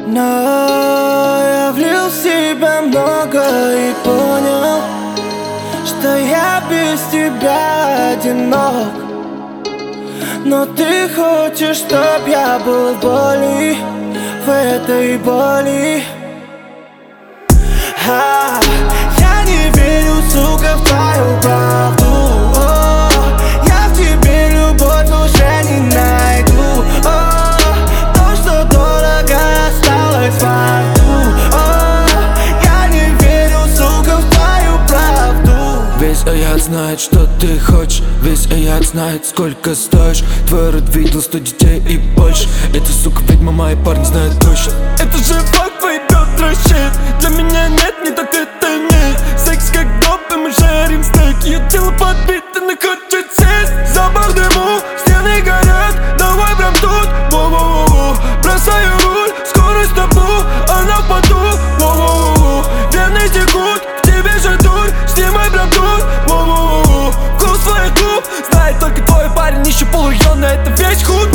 Но я влил в себя много и понял, что я без тебя одинок. Но ты хочешь, чтоб я был в боли, в этой боли. Я не верю, сука, в твою правду. Я в тебе любовь уже не найду. То, что дорого, осталось во рту. Я не верю, сука, в твою правду. Весь аят знает, что ты хочешь. Весь аят знает, сколько стоишь. Твой род видел 100 детей и больше. Эта сука ведьма, мои парни знают точно. Это же факт, твои бедра щит. Для меня нет, не так это нет. Секс как доп, и мы жарим стейк. Ее тело подбито, она хочет сесть. Запах дыму, стены горят. Давай прям тут, воу-воу-воу. Бросаю руль, скорость табу. Она в поту, воу-воу-воу. Вены текут, в тебе же дурь. Снимай прям тут, воу-воу-воу. Вкус твоих губ знает только твой парень. Еще полуённый, это весь худ.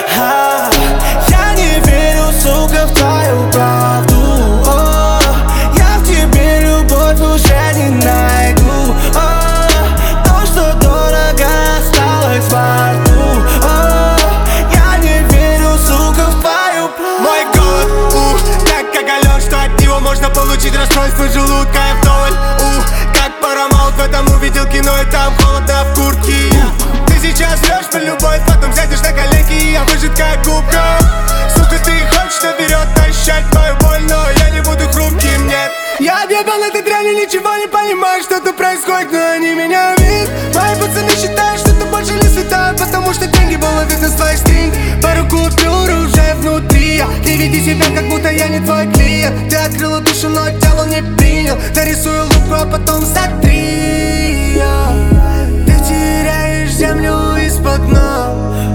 Я не верю, сука, в твою правду. Я в тебе любовь уже не найду. То, что дорого, осталось во рту. Я не верю, сука, в твою правду. Мой голод, так оголен, что от него можно получить расстройство желудка и вдоль. Как Paramount в этом увидел кино, и там холодно в куртке. Ты сейчас врешь про любовь, потом сядешь на коленки, и я выжат как губка. Сука, ты хочешь наперед тащать твою боль, но я не буду хрупким, нет. Я въебал этой дряни, ничего не понимаю, что-то происходит, но они меня видят. Мои пацаны считают, что ты больше не святая, потому что деньги было видно с твоих стринг. Пару купюр уже внутри. Ты веди себя, как будто я не твой клиент. Ты открыла душу, но тело не принял. Нарисую луку, а потом сотри. Ты теряешь землю из-под ног.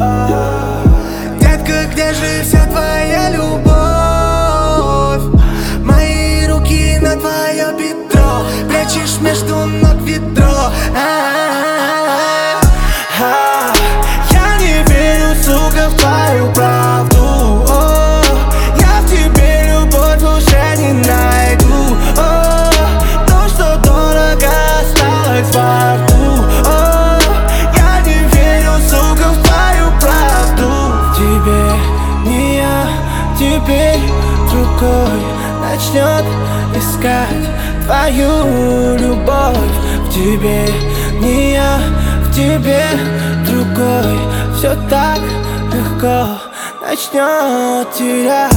Детка, где же вся твоя любовь? Мои руки на твое бедро, прячешь между ног ведро. Я не верю, сука, в твою правду. Я в тебе любовь уже не найду. То, что дорого, осталось во рту. Я не верю, сука, в твою правду. В тебе не я, теперь другой начнет искать твою любовь. В тебе не я, в тебе другой. Все так легко начнет терять.